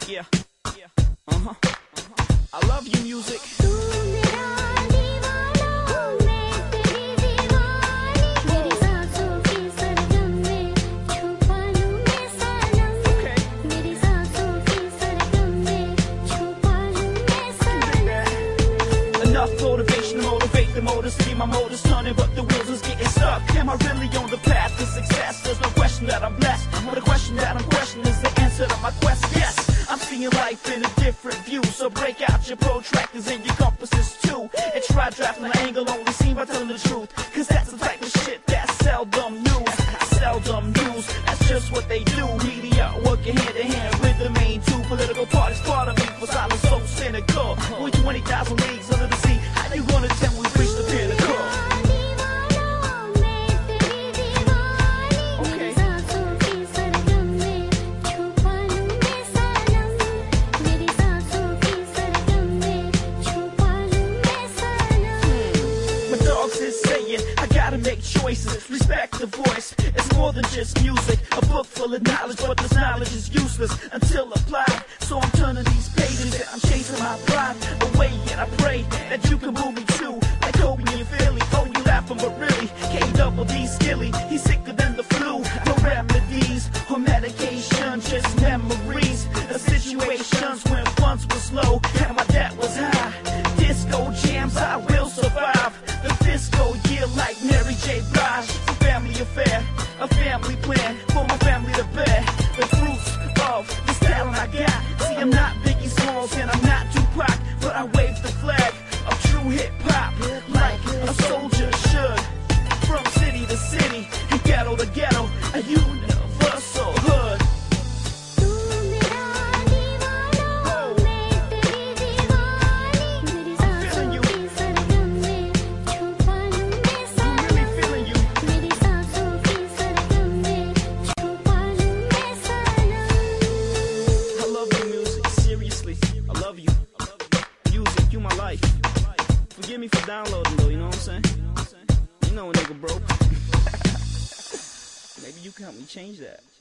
Yeah, I love you, music. Enough motivation to motivate the motors to be my motors turning, but the wheels is getting stuck. Am I really on the path to success? There's no question that I'm blessed, but the question that I'm questioning is the answer to my quest. Yes, I'm seeing life in a different view, so break out your protractors and your compasses too, and try drafting an angle only seen by telling the truth, cause that's the type of shit that's seldom news. Seldom news, that's just what they do. Media working hand in hand with the main two political parties. Part of me for silence so cynical. We're 20,000 leagues under the sea. How you gonna tell me we reached the pinnacle? My dogs is saying I gotta make choices, respect the voice. It's more than just music, a book full of knowledge, but this knowledge is useless until applied. So I'm turning these pages and I'm chasing my pride away, and I pray that you can move me too. Like Kobe in Philly, oh you laughing but really, K-double-D skilly, he's sicker than the flu. No remedies or medication, just memories of situations when funds were slow and my debt was high. Disco jams, I will survive the disco year like Mary J. Blige. It's a family affair, a family plan for my family to bear the fruits of this talent I got. See, I'm not Biggie Smalls and I'm not Tupac, but I wave the flag of true hip-hop like a soldier should. From city to city and ghetto to ghetto, a universal hood. Forgive me for downloading though, you know what I'm saying? You know a nigga broke. Maybe you can help me change that.